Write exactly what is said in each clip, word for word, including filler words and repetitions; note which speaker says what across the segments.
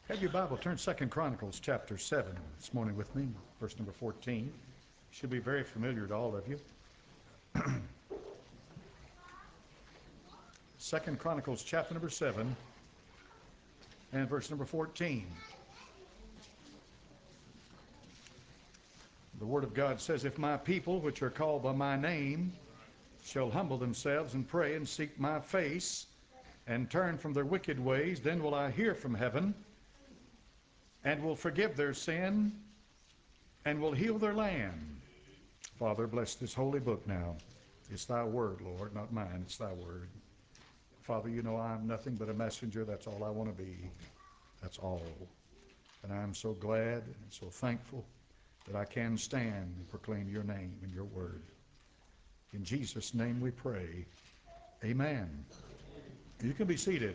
Speaker 1: Have your Bible, turn Second Chronicles chapter seven this morning with me, verse number fourteen. Should be very familiar to all of you. Second Chronicles chapter number seven and verse number fourteen. The Word of God says, "If my people, which are called by my name, shall humble themselves and pray and seek my face and turn from their wicked ways, then will I hear from heaven and will forgive their sin and will heal their land." Father, bless this holy book now. It's thy word, Lord, not mine. It's thy word. Father, you know I'm nothing but a messenger. That's all I want to be. That's all. And I'm so glad and so thankful that I can stand and proclaim your name and your word. In Jesus' name we pray. Amen. You can be seated.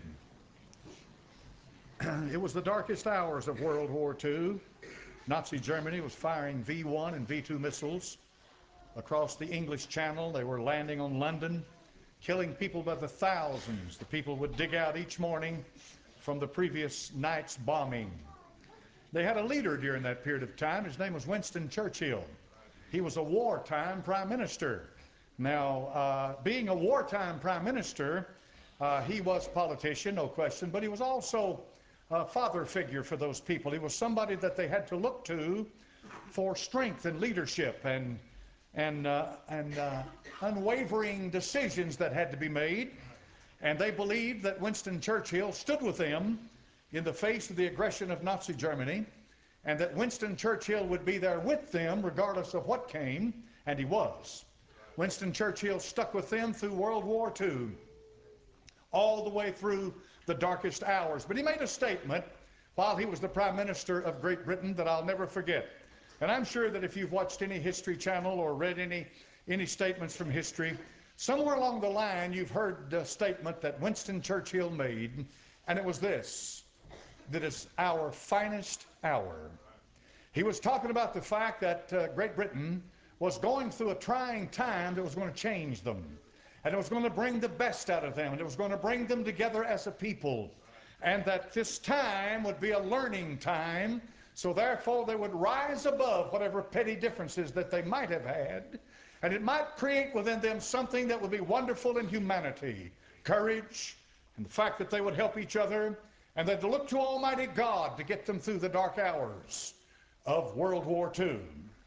Speaker 1: It was the darkest hours of World War Two. Nazi Germany was firing V one and V two missiles across the English Channel. They were landing on London, killing people by the thousands. The people would dig out each morning from the previous night's bombing. They had a leader during that period of time. His name was Winston Churchill. He was a wartime prime minister. Now, uh, being a wartime prime minister, uh, he was a politician, no question, but he was also a father figure for those people. He was somebody that they had to look to for strength and leadership and and uh, and uh, unwavering decisions that had to be made. And they believed that Winston Churchill stood with them in the face of the aggression of Nazi Germany, and that Winston Churchill would be there with them regardless of what came, and he was. Winston Churchill stuck with them through World War Two, all the way through the darkest hours. But he made a statement while he was the Prime Minister of Great Britain that I'll never forget. And I'm sure that if you've watched any History Channel or read any, any statements from history, somewhere along the line you've heard the statement that Winston Churchill made, and it was this: that it's our finest hour. He was talking about the fact that uh, Great Britain was going through a trying time that was going to change them. And it was going to bring the best out of them. And it was going to bring them together as a people. And that this time would be a learning time. So therefore they would rise above whatever petty differences that they might have had. And it might create within them something that would be wonderful in humanity. Courage, and the fact that they would help each other. And they'd look to Almighty God to get them through the dark hours of World War Two.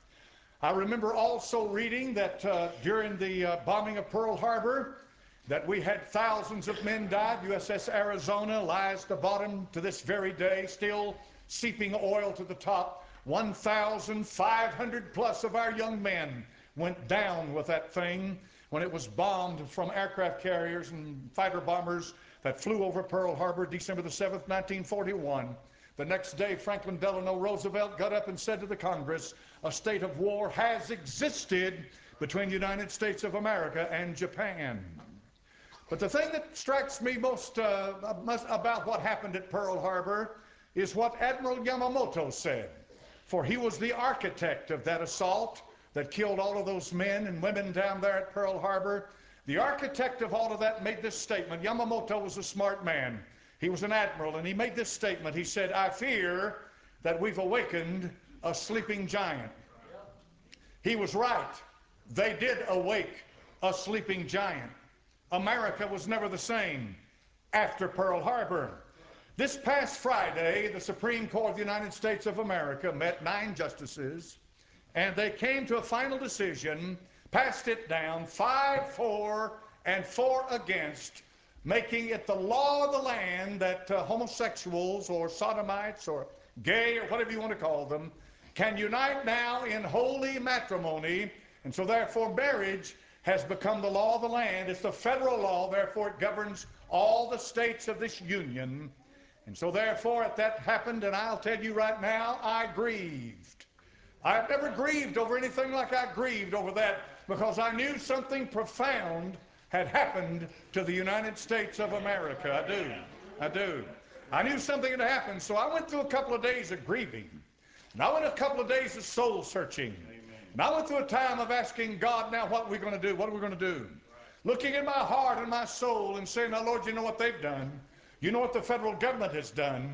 Speaker 1: I remember also reading that uh, during the uh, bombing of Pearl Harbor, that we had thousands of men died. U S S Arizona lies at the bottom to this very day, still seeping oil to the top. one thousand five hundred plus of our young men went down with that thing when it was bombed from aircraft carriers and fighter bombers that flew over Pearl Harbor December the seventh, nineteen forty-one. The next day, Franklin Delano Roosevelt got up and said to the Congress, a state of war has existed between the United States of America and Japan. But the thing that strikes me most uh, about what happened at Pearl Harbor is what Admiral Yamamoto said. For he was the architect of that assault that killed all of those men and women down there at Pearl Harbor. The architect of all of that made this statement. Yamamoto was a smart man. He was an admiral, and he made this statement. He said, "I fear that we've awakened a sleeping giant." He was right. They did awake a sleeping giant. America was never the same after Pearl Harbor. This past Friday, the Supreme Court of the United States of America met nine justices, and they came to a final decision, passed it down, five for and four against, making it the law of the land that uh, homosexuals or sodomites or gay or whatever you want to call them can unite now in holy matrimony. And so therefore marriage has become the law of the land. It's the federal law, therefore it governs all the states of this union. And so therefore if that happened, and I'll tell you right now, I grieved. I've never grieved over anything like I grieved over that, because I knew something profound had happened to the United States of America. I do. I do. I knew something had happened, so I went through a couple of days of grieving. And I went a couple of days of soul searching. And I went through a time of asking God, now what are we going to do? What are we going to do? Looking in my heart and my soul and saying, now Lord, you know what they've done. You know what the federal government has done.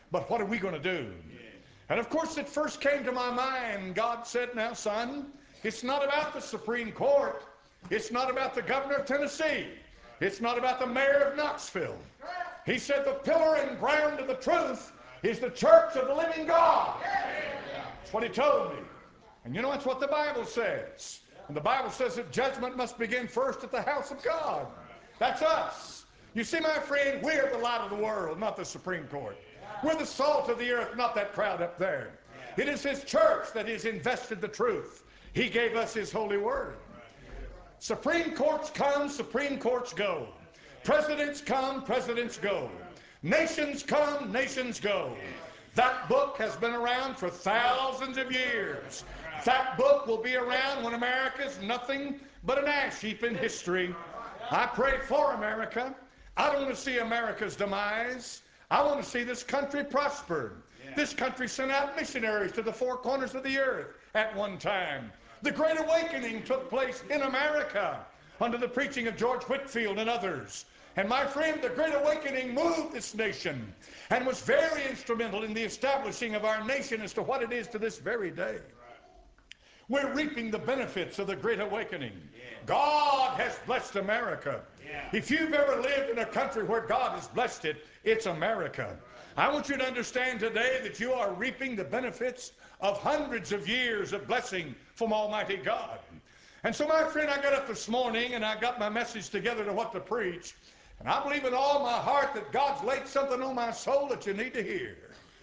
Speaker 1: But what are we going to do? And of course it first came to my mind, God said, now son, it's not about the Supreme Court. It's not about the governor of Tennessee. It's not about the mayor of Knoxville. He said the pillar and ground of the truth is the church of the living God. That's what he told me. And you know, that's what the Bible says. And the Bible says that judgment must begin first at the house of God. That's us. You see, my friend, we're the light of the world, not the Supreme Court. We're the salt of the earth, not that crowd up there. It is his church that has invested the truth. He gave us his holy word. Supreme Courts come, Supreme Courts go. Presidents come, presidents go. Nations come, nations go. That book has been around for thousands of years. That book will be around when America's nothing but an ash heap in history. I pray for America. I don't want to see America's demise. I want to see this country prosper. This country sent out missionaries to the four corners of the earth at one time. The Great Awakening took place in America under the preaching of George Whitefield and others. And my friend, the Great Awakening moved this nation and was very instrumental in the establishing of our nation as to what it is to this very day. We're reaping the benefits of the Great Awakening. God has blessed America. If you've ever lived in a country where God has blessed it, it's America. I want you to understand today that you are reaping the benefits of hundreds of years of blessing from Almighty God. And so, my friend, I got up this morning and I got my message together to what to preach. And I believe in all my heart that God's laid something on my soul that you need to hear.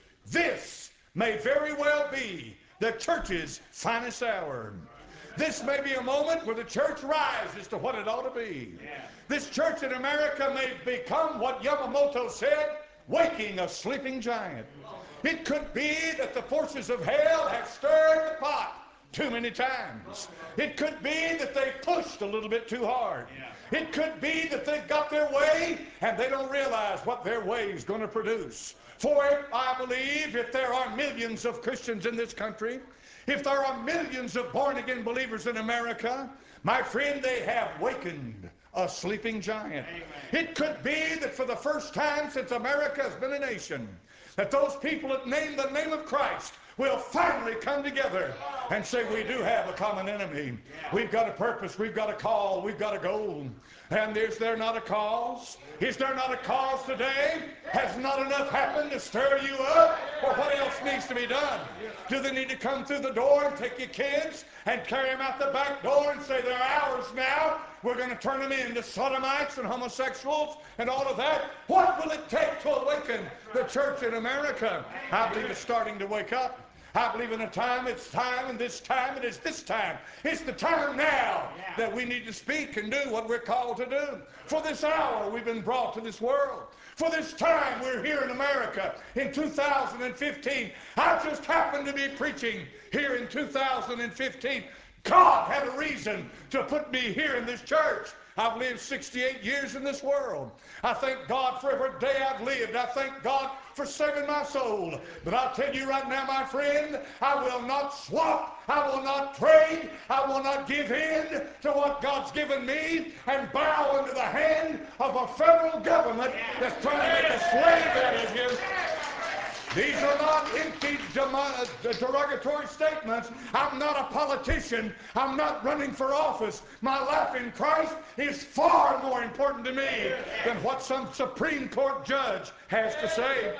Speaker 1: This may very well be the church's finest hour. This may be a moment where the church rises to what it ought to be. This church in America may become what Yamamoto said, waking a sleeping giant. It could be that the forces of hell have stirred the pot too many times. It could be that they pushed a little bit too hard. It could be that they've got their way and they don't realize what their way is going to produce. For if, I believe, if there are millions of Christians in this country, if there are millions of born-again believers in America, my friend, they have wakened a sleeping giant. Amen. It could be that for the first time since America has been a nation, that those people that name the name of Christ will finally come together and say, we do have a common enemy. We've got a purpose. We've got a call. We've got a goal. And is there not a cause? Is there not a cause today? Has not enough happened to stir you up? Or what else needs to be done? Do they need to come through the door and take your kids and carry them out the back door and say, they're ours now? We're going to turn them into sodomites and homosexuals and all of that. What will it take to awaken the church in America? I believe it's starting to wake up. I believe in a time, it's time, and this time, it is this time. It's the time now that we need to speak and do what we're called to do. For this hour, we've been brought to this world. For this time, we're here in America in two thousand fifteen. I just happened to be preaching here in two thousand fifteen. God had a reason to put me here in this church. I've lived sixty-eight years in this world. I thank God for every day I've lived. I thank God for saving my soul. But I'll tell you right now, my friend, I will not swap. I will not trade. I will not give in to what God's given me and bow into the hand of a federal government that's trying to make a slave out of you. These are not empty derogatory statements. I'm not a politician. I'm not running for office. My life in Christ is far more important to me than what some Supreme Court judge has to say.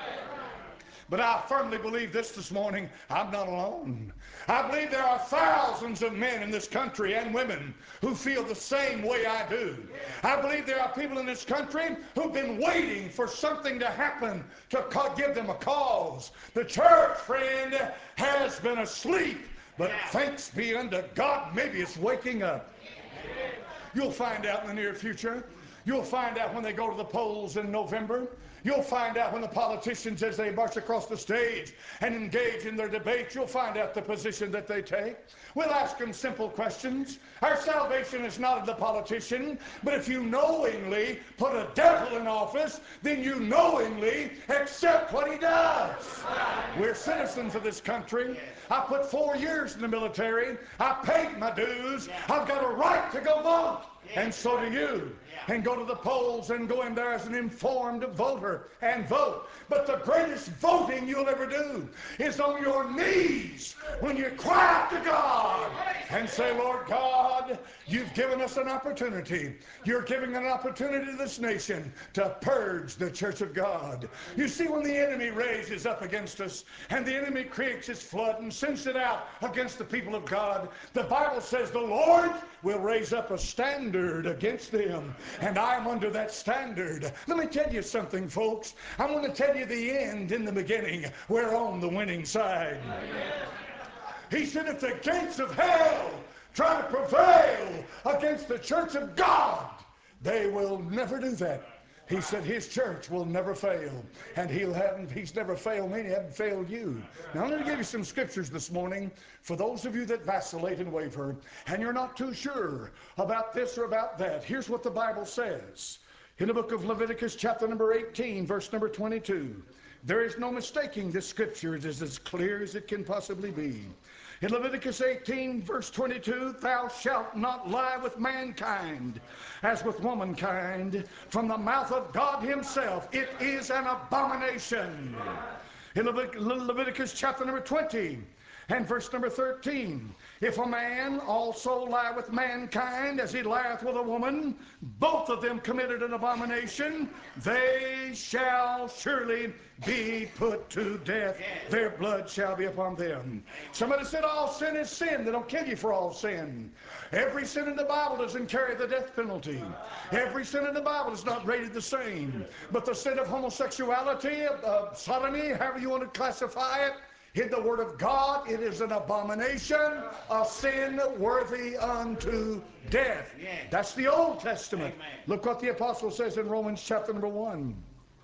Speaker 1: But I firmly believe this this morning, I'm not alone. I believe there are thousands of men in this country and women who feel the same way I do. I believe there are people in this country who've been waiting for something to happen to give them a cause. The church, friend, has been asleep, but thanks be unto God, maybe it's waking up. You'll find out in the near future. You'll find out when they go to the polls in November. You'll find out when the politicians, as they march across the stage and engage in their debates, you'll find out the position that they take. We'll ask them simple questions. Our salvation is not in the politician, but if you knowingly put a devil in office, then you knowingly accept what he does. We're citizens of this country. I put four years in the military. I paid my dues. I've got a right to go vote. And so do you. And go to the polls and go in there as an informed voter and vote. But the greatest voting you'll ever do is on your knees when you cry out to God and say, Lord God, you've given us an opportunity. You're giving an opportunity to this nation to purge the church of God. You see, when the enemy raises up against us and the enemy creates his flood and sends it out against the people of God, the Bible says the Lord will raise up a standard against them. And I'm under that standard. Let me tell you something, folks. I'm going to tell you the end in the beginning. We're on the winning side. He said, if the gates of hell try to prevail against the church of God, they will never do that. He said his church will never fail. And he'll have, he's never failed me, and he hasn't failed you. Now I'm going to give you some scriptures this morning for those of you that vacillate and waver, and you're not too sure about this or about that. Here's what the Bible says. In the book of Leviticus chapter number eighteen, verse number twenty-two. There is no mistaking this scripture. It is as clear as it can possibly be. In Leviticus eighteen, verse twenty-two, thou shalt not lie with mankind as with womankind. From the mouth of God himself, it is an abomination. In Levit- Leviticus chapter number twenty and verse number thirteen, if a man also lie with mankind as he lieth with a woman, both of them committed an abomination, they shall surely be put to death. Their blood shall be upon them. Somebody said all sin is sin. They don't kill you for all sin. Every sin in the Bible doesn't carry the death penalty. Every sin in the Bible is not rated the same. But the sin of homosexuality, uh, sodomy, however you want to classify it, in the Word of God, it is an abomination, a sin worthy unto death. That's the Old Testament. Look what the apostle says in Romans chapter number one.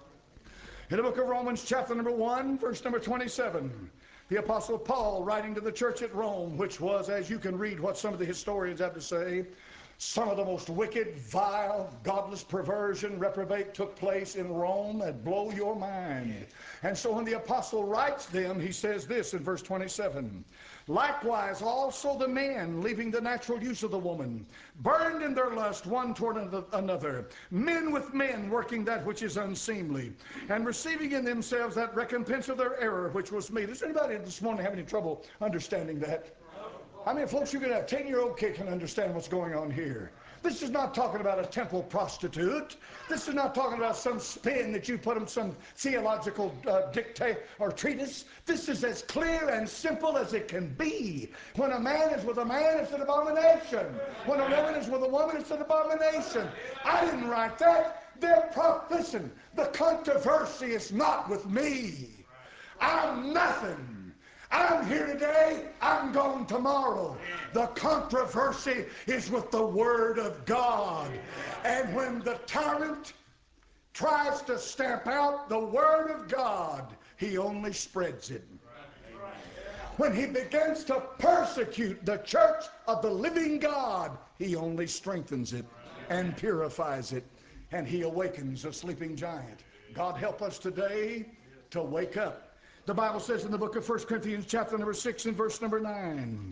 Speaker 1: In the book of Romans chapter number one, verse number twenty-seven, the apostle Paul, writing to the church at Rome, which was, as you can read what some of the historians have to say, some of the most wicked, vile, godless perversion, reprobate took place in Rome that blow your mind. And so when the apostle writes them, he says this in verse twenty-seven, likewise also the men, leaving the natural use of the woman, burned in their lust one toward another, men with men working that which is unseemly, and receiving in themselves that recompense of their error which was meet. Does anybody this morning have any trouble understanding that? I mean, folks, you can have a ten-year-old kid can understand what's going on here. This is not talking about a temple prostitute. This is not talking about some spin that you put on some theological uh, dictate or treatise. This is as clear and simple as it can be. When a man is with a man, it's an abomination. When a woman is with a woman, it's an abomination. I didn't write that. They're pro- Listen, the controversy is not with me. I'm nothing. I'm here today, I'm gone tomorrow. The controversy is with the Word of God. And when the tyrant tries to stamp out the Word of God, he only spreads it. When he begins to persecute the church of the living God, he only strengthens it and purifies it, and he awakens a sleeping giant. God help us today to wake up. The Bible says in the book of First Corinthians chapter number six and verse number nine,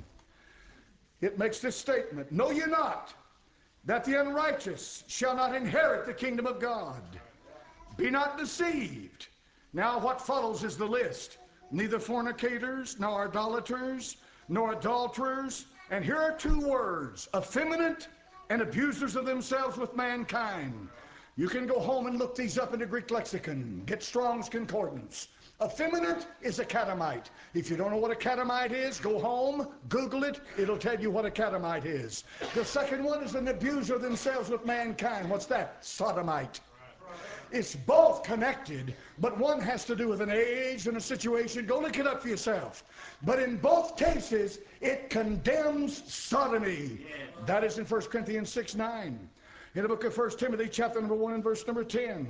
Speaker 1: it makes this statement, know ye not that the unrighteous shall not inherit the kingdom of God? Be not deceived. Now what follows is the list. Neither fornicators, nor idolaters, nor adulterers, and here are two words, effeminate and abusers of themselves with mankind. You can go home and look these up in the Greek lexicon. Get Strong's Concordance. Effeminate is a catamite. If you don't know what a catamite is, go home, Google it. It'll tell you what a catamite is. The second one is an abuser of themselves with mankind. What's that? Sodomite. It's both connected, but one has to do with an age and a situation. Go look it up for yourself. But in both cases, it condemns sodomy. That is in First Corinthians six nine. In the book of First Timothy chapter number one and verse number ten.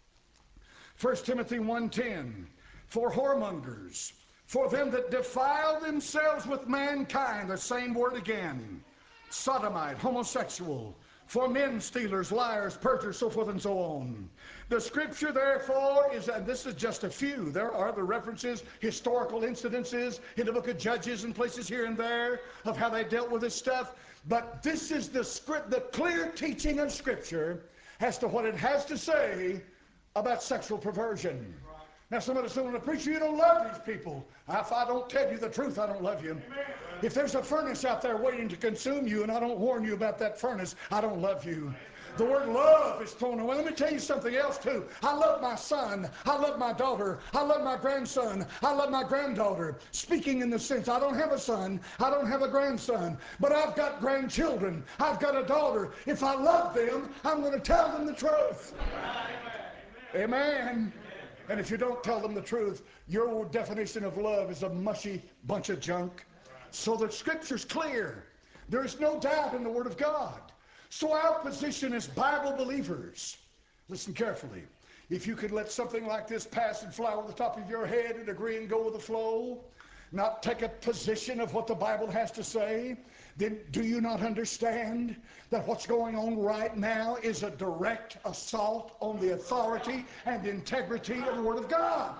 Speaker 1: First Timothy one ten. For whoremongers, for them that defile themselves with mankind, the same word again, sodomite, homosexual, for men stealers, liars, perjurers, so forth and so on. The Scripture, therefore, is, and this is just a few. There are the references, historical incidences in the book of Judges and places here and there of how they dealt with this stuff. But this is the script, the clear teaching of Scripture as to what it has to say about sexual perversion. Now somebody said, well, the preacher, you don't love these people. If I don't tell you the truth, I don't love you. Amen. If there's a furnace out there waiting to consume you and I don't warn you about that furnace, I don't love you. The word love is thrown away. Let me tell you something else too. I love my son. I love my daughter. I love my grandson. I love my granddaughter. Speaking in the sense, I don't have a son. I don't have a grandson. But I've got grandchildren. I've got a daughter. If I love them, I'm going to tell them the truth. Amen. Amen. And if you don't tell them the truth, your definition of love is a mushy bunch of junk. So the Scripture's clear. There is no doubt in the Word of God. So our position as Bible believers, listen carefully, if you could let something like this pass and fly over the top of your head and agree and go with the flow, not take a position of what the Bible has to say, then do you not understand that what's going on right now is a direct assault on the authority and integrity of the Word of God?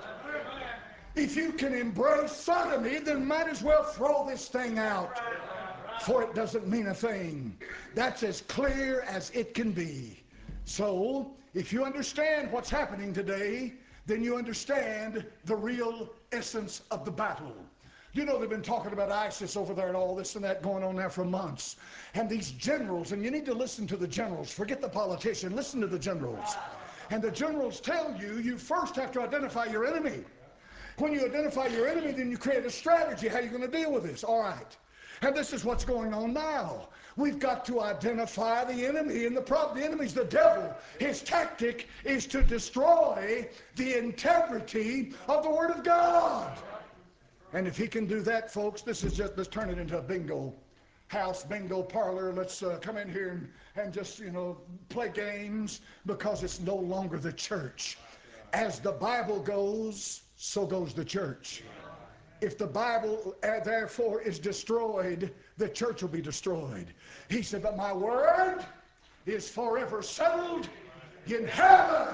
Speaker 1: If you can embrace sodomy, then might as well throw this thing out, for it doesn't mean a thing. That's as clear as it can be. So, if you understand what's happening today, then you understand the real essence of the battle. You know, they've been talking about ISIS over there and all this and that going on there for months. And these generals, and you need to listen to the generals. Forget the politician. Listen to the generals. And the generals tell you, you first have to identify your enemy. When you identify your enemy, then you create a strategy. How are you going to deal with this? All right. And this is what's going on now. We've got to identify the enemy. And the problem, the enemy's the devil. His tactic is to destroy the integrity of the Word of God. And if he can do that, folks, this is just, let's turn it into a bingo house, bingo parlor. Let's uh, come in here and, and just, you know, play games, because it's no longer the church. As the Bible goes, so goes the church. If the Bible, uh, therefore, is destroyed, the church will be destroyed. He said, but my word is forever settled in heaven.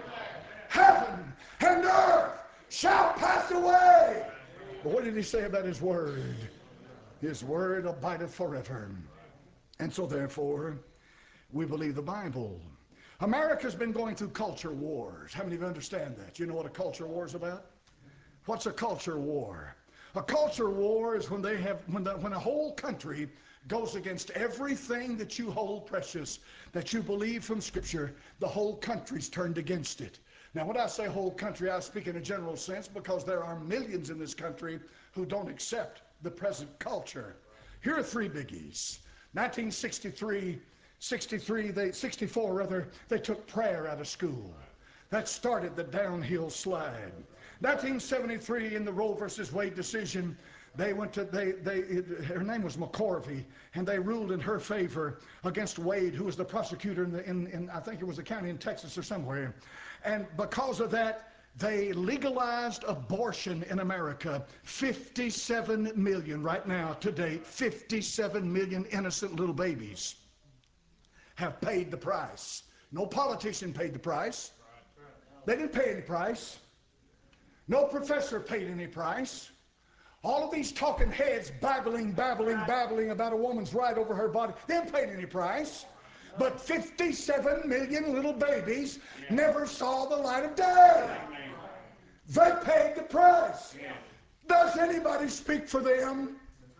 Speaker 1: Heaven and earth shall pass away. But what did he say about his word? His word abideth forever. And so therefore, we believe the Bible. America's been going through culture wars. How many of you understand that? You know what a culture war is about? What's a culture war? A culture war is when they have when the, when a whole country goes against everything that you hold precious, that you believe from Scripture. The whole country's turned against it. Now, when I say whole country, I speak in a general sense, because there are millions in this country who don't accept the present culture. Here are three biggies. nineteen sixty-three, sixty-three, they, sixty-four rather, they took prayer out of school. That started the downhill slide. nineteen seventy-three, in the Roe versus Wade decision, they went to, they, they, her name was McCorvey, and they ruled in her favor against Wade, who was the prosecutor in, the, in, in I think it was a county in Texas or somewhere. And because of that, they legalized abortion in America. fifty-seven million right now, to date, fifty-seven million innocent little babies have paid the price. No politician paid the price. They didn't pay any price. No professor paid any price. All of these talking heads babbling, babbling, babbling about a woman's right over her body, they didn't pay any price. But fifty-seven million little babies never saw the light of day. They paid the price. Does anybody speak for them?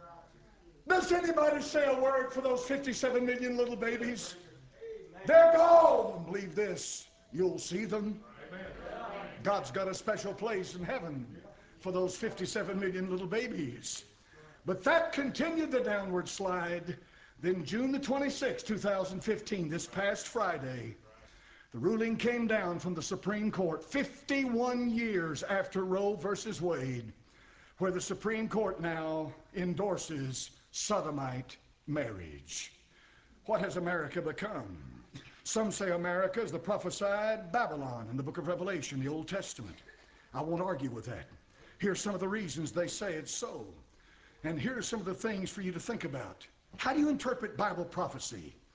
Speaker 1: Does anybody say a word for those fifty-seven million little babies? They're gone. Believe this, you'll see them. God's got a special place in heaven for those fifty-seven million little babies. But that continued the downward slide. Then June the twenty-sixth, two thousand fifteen, this past Friday, the ruling came down from the Supreme Court fifty-one years after Roe versus Wade, where the Supreme Court now endorses sodomite marriage. What has America become? Some say America is the prophesied Babylon in the book of Revelation, the Old Testament. I won't argue with that. Here's some of the reasons they say it's so. And here's some of the things for you to think about. How do you interpret Bible prophecy?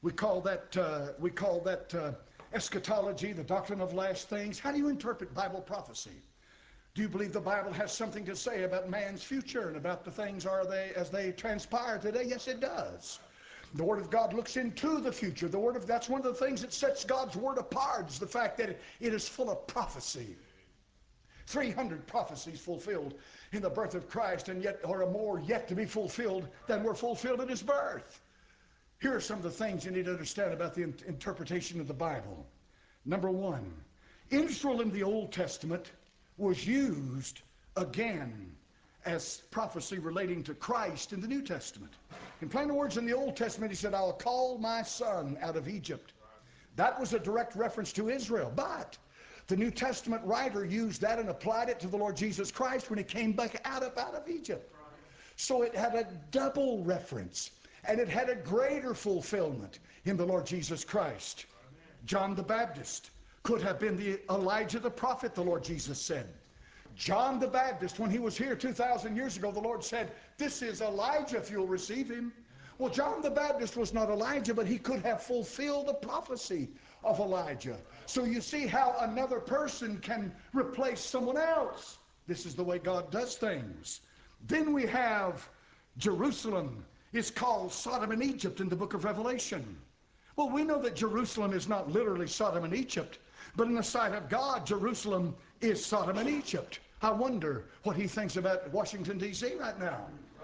Speaker 2: We call that, uh, we call that uh, eschatology, the doctrine of last things. How do you interpret Bible prophecy? Do you believe the Bible has something to say about man's future and about the things are they as they transpire today? Yes, it does. The Word of God looks into the future. The Word of that's one of the things that sets God's Word apart, is the fact that it, it is full of prophecy. three hundred prophecies fulfilled in the birth of Christ, and yet, or more yet to be fulfilled than were fulfilled at his birth. Here are some of the things you need to understand about the in- interpretation of the Bible. Number one, Israel in the Old Testament was used again as prophecy relating to Christ in the New Testament. In plain words, in the Old Testament, he said, I'll call my son out of Egypt. That was a direct reference to Israel. But the New Testament writer used that and applied it to the Lord Jesus Christ when he came back out of, out of Egypt. So it had a double reference, and it had a greater fulfillment in the Lord Jesus Christ. John the Baptist could have been the Elijah the prophet, the Lord Jesus said. John the Baptist, when he was here two thousand years ago, the Lord said, this is Elijah if you'll receive him. Well, John the Baptist was not Elijah, but he could have fulfilled the prophecy of Elijah. So you see how another person can replace someone else. This is the way God does things. Then we have Jerusalem is called Sodom and Egypt in the book of Revelation. Well, we know that Jerusalem is not literally Sodom and Egypt, but in the sight of God, Jerusalem is Sodom and Egypt. I wonder what he thinks about Washington, D C right now.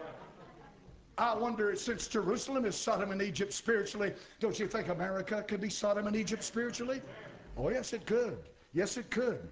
Speaker 2: I wonder, since Jerusalem is Sodom and Egypt spiritually, don't you think America could be Sodom and Egypt spiritually? Oh, yes, it could. Yes, it could.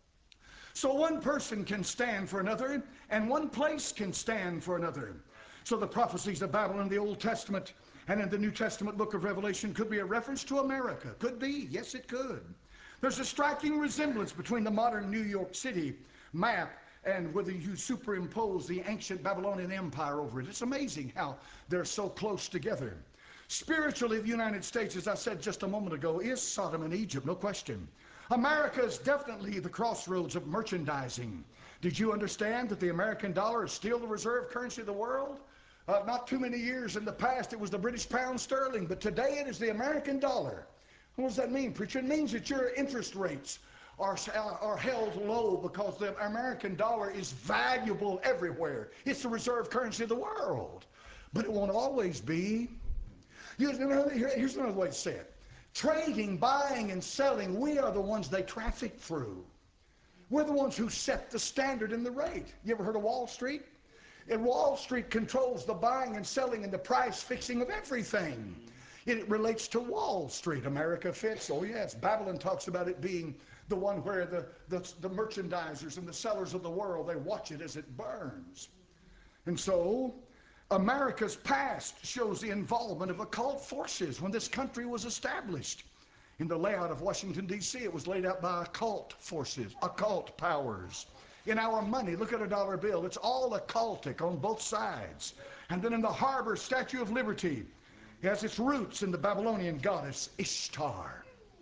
Speaker 2: So one person can stand for another, and one place can stand for another. So the prophecies of Babylon in the Old Testament and in the New Testament book of Revelation could be a reference to America. Could be. Yes, it could. There's a striking resemblance between the modern New York City map and whether you superimpose the ancient Babylonian Empire over it. It's amazing how they're so close together. Spiritually, the United States, as I said just a moment ago, is Sodom and Egypt, no question. America is definitely the crossroads of merchandising. Did you understand that the American dollar is still the reserve currency of the world? Uh, not too many years in the past, it was the British pound sterling, but today it is the American dollar. What does that mean, preacher? It means that your interest rates are, are held low because the American dollar is valuable everywhere. It's the reserve currency of the world. But it won't always be. Here's another, here's another way to say it. Trading, buying, and selling, we are the ones they traffic through. We're the ones who set the standard and the rate. You ever heard of Wall Street? And Wall Street controls the buying and selling and the price fixing of everything. It relates to Wall Street. America fits. Oh, yes. Babylon talks about it being the one where the, the, the merchandisers and the sellers of the world, they watch it as it burns. And so, America's past shows the involvement of occult forces when this country was established. In the layout of Washington, D C, it was laid out by occult forces, occult powers. In our money, look at a dollar bill. It's all occultic on both sides. And then in the harbor, Statue of Liberty, it has its roots in the Babylonian goddess Ishtar.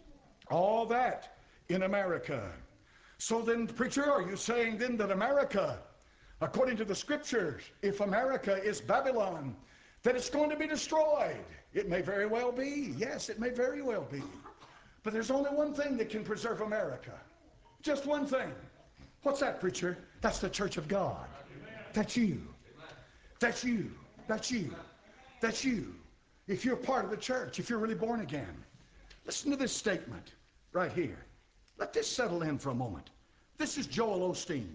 Speaker 2: All that in America. So then, preacher, are you saying then that America, according to the scriptures, if America is Babylon, that it's going to be destroyed? It may very well be. Yes, it may very well be. But there's only one thing that can preserve America. Just one thing. What's that, preacher? That's the church of God. That's you. That's you. That's you. That's you. If you're part of the church, if you're really born again. Listen to this statement right here. Let this settle in for a moment. This is Joel Osteen.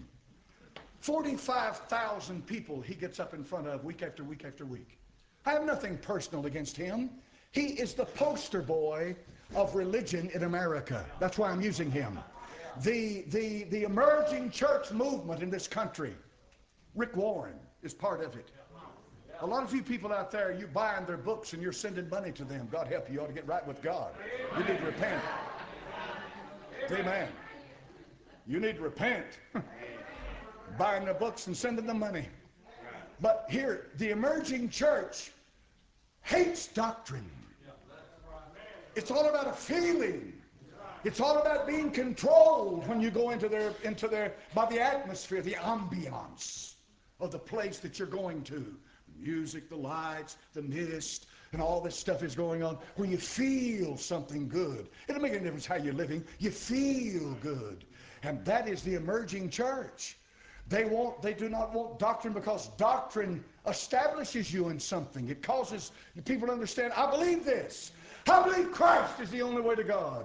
Speaker 2: forty-five thousand people he gets up in front of week after week after week. I have nothing personal against him. He is the poster boy of religion in America. That's why I'm using him. The, the, the emerging church movement in this country, Rick Warren is part of it. A lot of you people out there, you buying their books and you're sending money to them. God help you, you ought to get right with God. You need to repent. Amen. You need to repent. Buying their books and sending them money. But here, the emerging church hates doctrine. It's all about a feeling. It's all about being controlled when you go into their, into their, by the atmosphere, the ambiance of the place that you're going to. The music, the lights, the mist, and all this stuff is going on where you feel something good. It don't make any difference how you're living. You feel good. And that is the emerging church. They won't, they do not want doctrine because doctrine establishes you in something. It causes people to understand, I believe this. I believe Christ is the only way to God.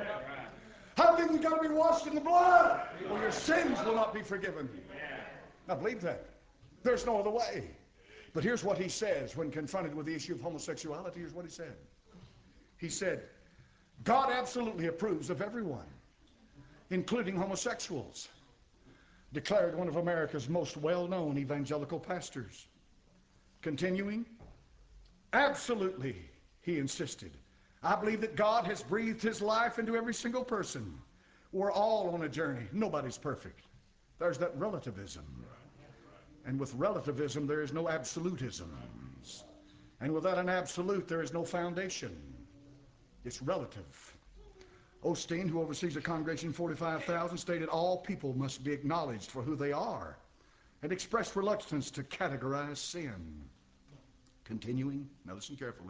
Speaker 2: I believe you've got to be washed in the blood or your sins will not be forgiven. I believe that. There's no other way. But here's what he says when confronted with the issue of homosexuality. Here's what he said. He said, God absolutely approves of everyone, including homosexuals, declared one of America's most well-known evangelical pastors. Continuing, absolutely, he insisted, I believe that God has breathed his life into every single person. We're all on a journey. Nobody's perfect. There's that relativism. And with relativism, there is no absolutisms. And without an absolute, there is no foundation. It's relative. Osteen, who oversees a congregation of forty-five thousand, stated all people must be acknowledged for who they are and expressed reluctance to categorize sin. Continuing, now listen carefully.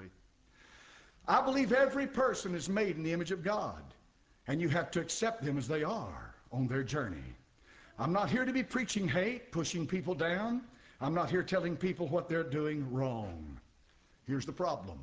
Speaker 2: I believe every person is made in the image of God, and you have to accept them as they are on their journey. I'm not here to be preaching hate, pushing people down. I'm not here telling people what they're doing wrong. Here's the problem.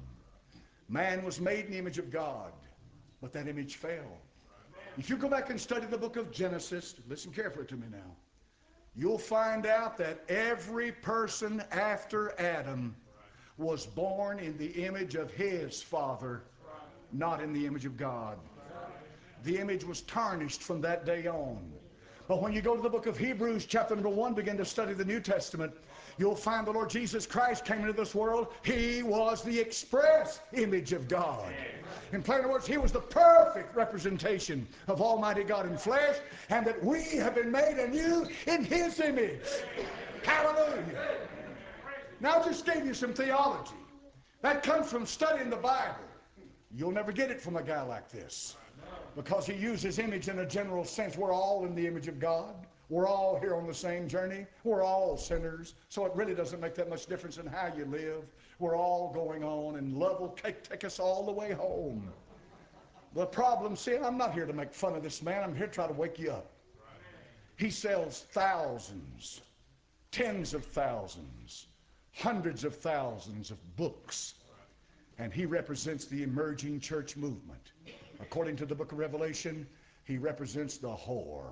Speaker 2: Man was made in the image of God, but that image fell. If you go back and study the book of Genesis, listen carefully to me now, you'll find out that every person after Adam was born in the image of his father, not in the image of God. The image was tarnished from that day on. But when you go to the book of Hebrews, chapter number one, begin to study the New Testament, you'll find the Lord Jesus Christ came into this world. He was the express image of God. In plain words, he was the perfect representation of Almighty God in flesh, and that we have been made anew in his image. Hallelujah. Now, I just gave you some theology. That comes from studying the Bible. You'll never get it from a guy like this, because he uses image in a general sense. We're all in the image of God. We're all here on the same journey. We're all sinners. So it really doesn't make that much difference in how you live. We're all going on, and love will take, take us all the way home. The problem, see, I'm not here to make fun of this man. I'm here to try to wake you up. He sells thousands, tens of thousands, hundreds of thousands of books. And he represents the emerging church movement. According to the book of Revelation, he represents the whore.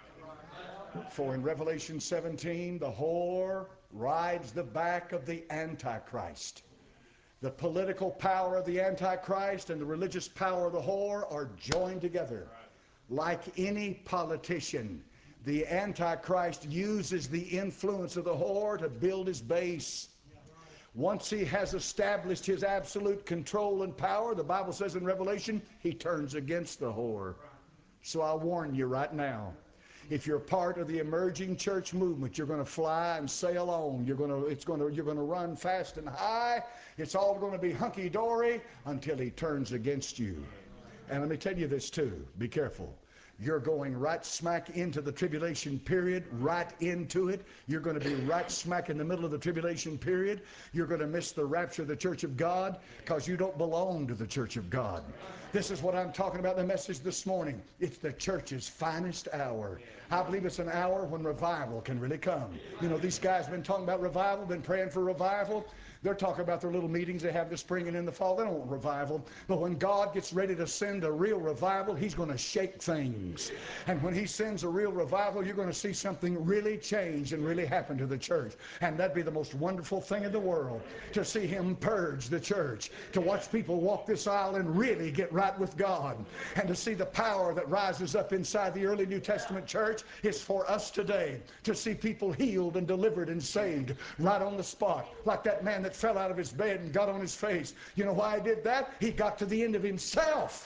Speaker 2: For in Revelation seventeen, the whore rides the back of the Antichrist. The political power of the Antichrist and the religious power of the whore are joined together. Like any politician, the Antichrist uses the influence of the whore to build his base. Once he has established his absolute control and power, the Bible says in Revelation, he turns against the whore. So I warn you right now, if you're part of the emerging church movement, you're going to fly and sail on. You're going to, it's going to, you're going to run fast and high. It's all going to be hunky-dory until he turns against you. And let me tell you this too, be careful. You're going right smack into the tribulation period, right into it. You're going to be right smack in the middle of the tribulation period. You're going to miss the rapture of the church of God because you don't belong to the church of God. This is what I'm talking about in the message this morning. It's the church's finest hour. I believe it's an hour when revival can really come. You know, these guys have been talking about revival, been praying for revival. They're talking about their little meetings they have this spring and in the fall. They don't want revival. But when God gets ready to send a real revival, he's going to shake things. And when he sends a real revival, you're going to see something really change and really happen to the church. And that'd be the most wonderful thing in the world, to see him purge the church, to watch people walk this aisle and really get right with God, and to see the power that rises up inside the early New Testament church is for us today, to see people healed and delivered and saved right on the spot, like that man that fell out of his bed and got on his face. You know why he did that? He got to the end of himself.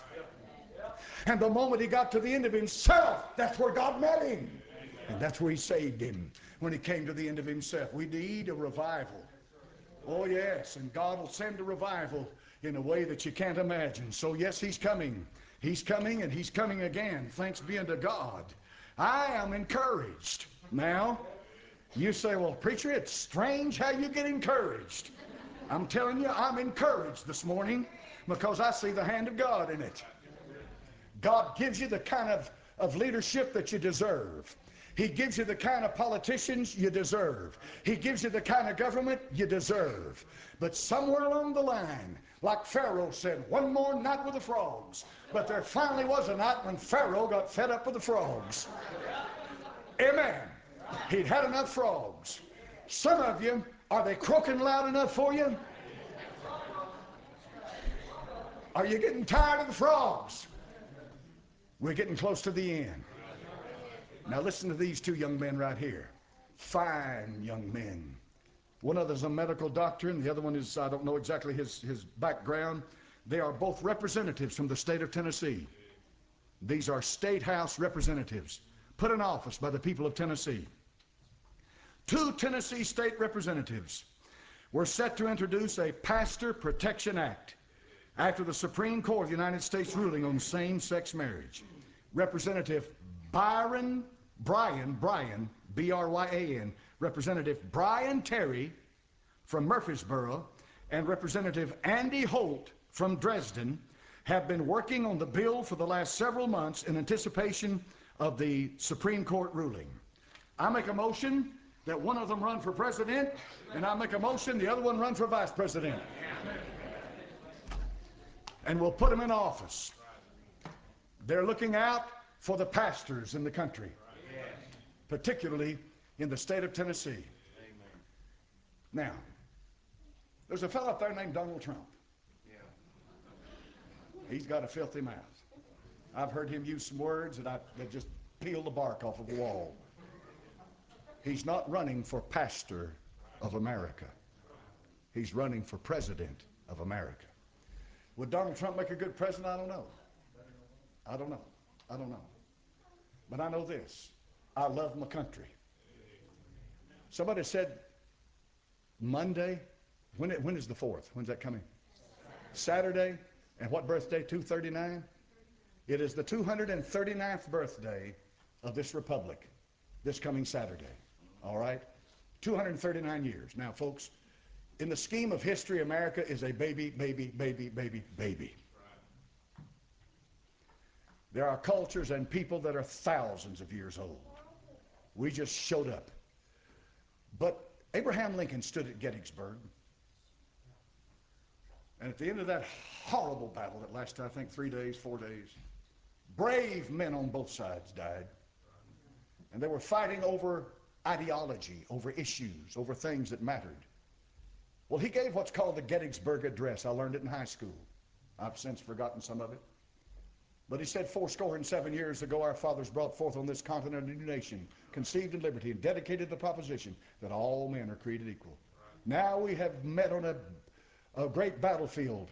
Speaker 2: And the moment he got to the end of himself, that's where God met him. And that's where he saved him, when he came to the end of himself. We need a revival. Oh yes, and God will send a revival in a way that you can't imagine. So yes, he's coming. He's coming, and he's coming again. Thanks be unto God. I am encouraged. Now, you say, well, preacher, it's strange how you get encouraged. I'm telling you, I'm encouraged this morning because I see the hand of God in it. God gives you the kind of, of leadership that you deserve. He gives you the kind of politicians you deserve. He gives you the kind of government you deserve. But somewhere along the line, like Pharaoh said, one more night with the frogs. But there finally was a night when Pharaoh got fed up with the frogs. Amen. He'd had enough frogs. Some of you, are they croaking loud enough for you? Are you getting tired of the frogs? We're getting close to the end. Now listen to these two young men right here. Fine young men. One of them is a medical doctor, and the other one is, I don't know exactly his, his background. They are both representatives from the state of Tennessee. These are state house representatives put in office by the people of Tennessee. Two Tennessee state representatives were set to introduce a Pastor Protection Act after the Supreme Court of the United States ruling on same-sex marriage. Representative Byron, Brian, Brian, B R Y A N, Representative Brian Terry from Murfreesboro, and Representative Andy Holt from Dresden have been working on the bill for the last several months in anticipation of the Supreme Court ruling. I make a motion that one of them run for president, and I make a motion the other one run for vice president. And we'll put them in office. They're looking out for the pastors in the country, particularly in the state of Tennessee. Now, there's a fellow up there named Donald Trump. He's got a filthy mouth. I've heard him use some words that, I, that just peel the bark off of the wall. He's not running for pastor of America. He's running for president of America. Would Donald Trump make a good president? I don't know. I don't know. I don't know. But I know this. I love my country. Somebody said Monday, when, it, when is the fourth? When's that coming? Saturday. And what birthday? two thirty-nine? It is the two hundred thirty-ninth birthday of this republic this coming Saturday. All right? two hundred thirty-nine years. Now, folks, in the scheme of history, America is a baby, baby, baby, baby, baby. There are cultures and people that are thousands of years old. We just showed up. But Abraham Lincoln stood at Gettysburg. And at the end of that horrible battle that lasted, I think, three days, four days, brave men on both sides died. And they were fighting over ideology, over issues, over things that mattered. Well, he gave what's called the Gettysburg Address. I learned it in high school. I've since forgotten some of it. But he said, four score and seven years ago, our fathers brought forth on this continent a new nation, conceived in liberty, and dedicated the proposition that all men are created equal. Now we have met on a, a great battlefield.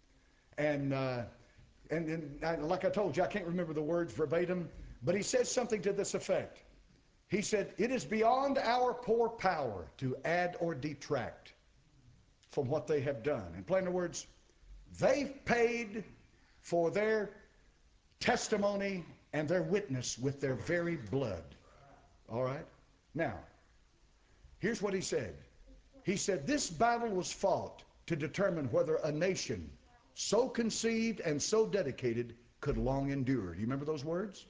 Speaker 2: And, uh, and, and I, like I told you, I can't remember the words verbatim, but he said something to this effect. He said, it is beyond our poor power to add or detract from what they have done. In plain words, they've paid for their testimony and their witness with their very blood. All right? Now, here's what he said. He said, this battle was fought to determine whether a nation so conceived and so dedicated could long endure. Do you remember those words?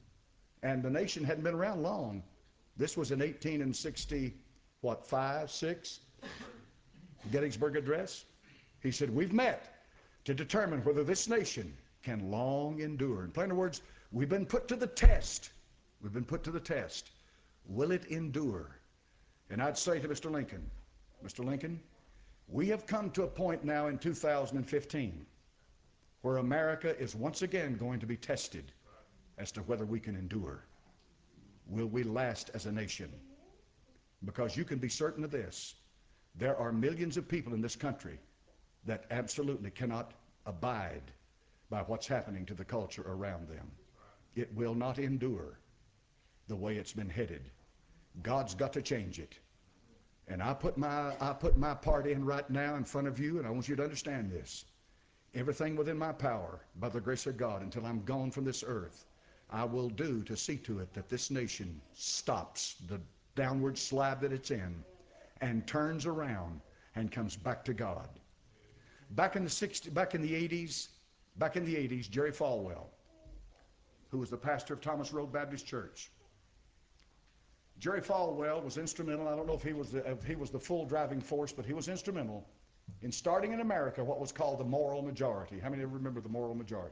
Speaker 2: And the nation hadn't been around long. This was in eighteen and sixty, what, five, six? Gettysburg Address. He said, we've met to determine whether this nation can long endure. In plain words, we've been put to the test. We've been put to the test. Will it endure? And I'd say to Mister Lincoln, Mister Lincoln, we have come to a point now in two thousand fifteen where America is once again going to be tested as to whether we can endure. Will we last as a nation? Because you can be certain of this. There are millions of people in this country that absolutely cannot abide by what's happening to the culture around them. It will not endure the way it's been headed. God's got to change it. And I put my I put my part in right now in front of you, and I want you to understand this. Everything within my power, by the grace of God, until I'm gone from this earth, I will do to see to it that this nation stops the downward slide that it's in and turns around and comes back to God. Back in the sixties, back in the eighties, back in the eighties, Jerry Falwell, who was the pastor of Thomas Road Baptist Church. Jerry Falwell was instrumental. I don't know if he was the, if he was the full driving force, but he was instrumental in starting in America what was called the moral majority. How many remember the moral majority?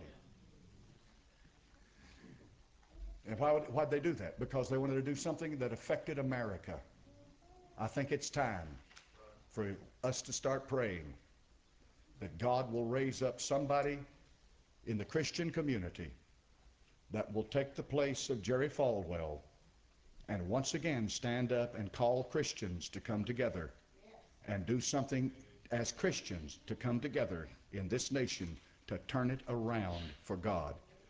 Speaker 2: And why would why'd they do that? Because they wanted to do something that affected America. I think it's time for us to start praying that God will raise up somebody in the Christian community that will take the place of Jerry Falwell and once again stand up and call Christians to come together and do something as Christians to come together in this nation to turn it around for God.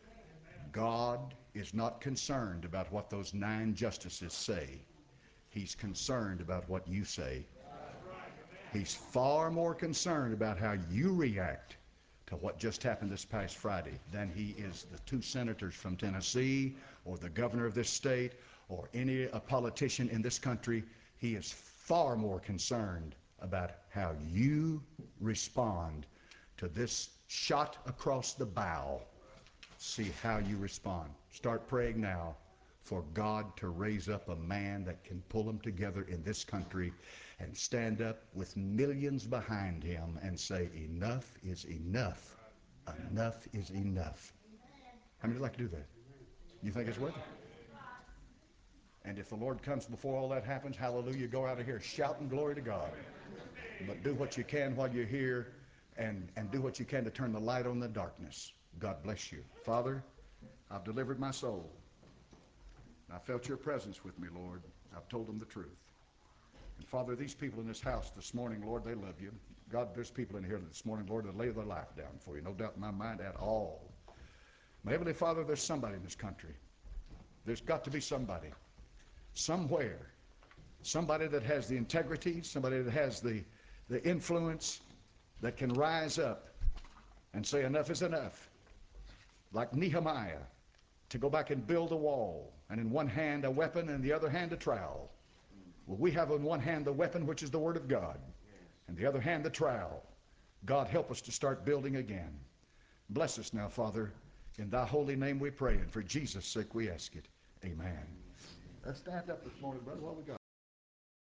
Speaker 2: God is not concerned about what those nine justices say. He's concerned about what you say. He's far more concerned about how you react to what just happened this past Friday than he is the two senators from Tennessee or the governor of this state or any a politician in this country. He is far more concerned about how you respond to this shot across the bow. See how you respond. Start praying now for God to raise up a man that can pull them together in this country and stand up with millions behind him and say, enough is enough. Enough is enough. How many would like to do that? You think it's worth it? And if the Lord comes before all that happens, hallelujah, go out of here shouting glory to God. But do what you can while you're here, and, and do what you can to turn the light on the darkness. God bless you. Father, I've delivered my soul. I felt your presence with me, Lord. I've told them the truth. And Father, these people in this house this morning, Lord, they love you. God, there's people in here this morning, Lord, that lay their life down for you. No doubt in my mind at all. My Heavenly Father, there's somebody in this country. There's got to be somebody, somewhere, somebody that has the integrity, somebody that has the, the influence that can rise up and say enough is enough. Like Nehemiah, to go back and build a wall, and in one hand a weapon and the other hand a trowel. Well, we have in one hand the weapon, which is the Word of God, and the other hand the trowel. God, help us to start building again. Bless us now, Father. In thy holy name we pray, and for Jesus' sake we ask it. Amen. Let's stand up this morning, brother. What we got?